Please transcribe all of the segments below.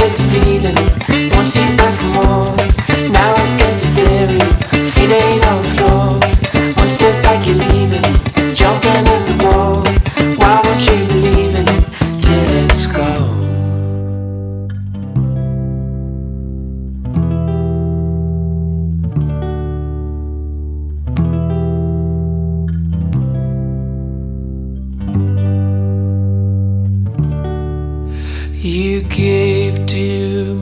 get the feeling, once you back for more. Now I guess the theory, feet ain't on the floor. One step back, you're leaving, jumping in the wall. Why won't you believe in it till it's gone? You gave to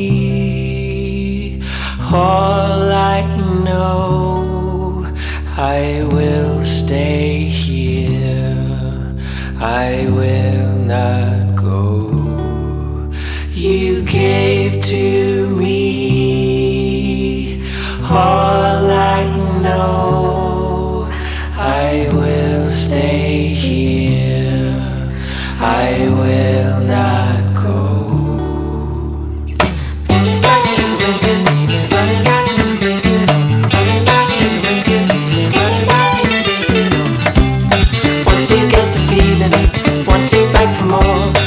me all I know. I will stay here, I will not go. You gave to me all I know. I will stay here, I will not go. Once you get the feeling, once you beg for more.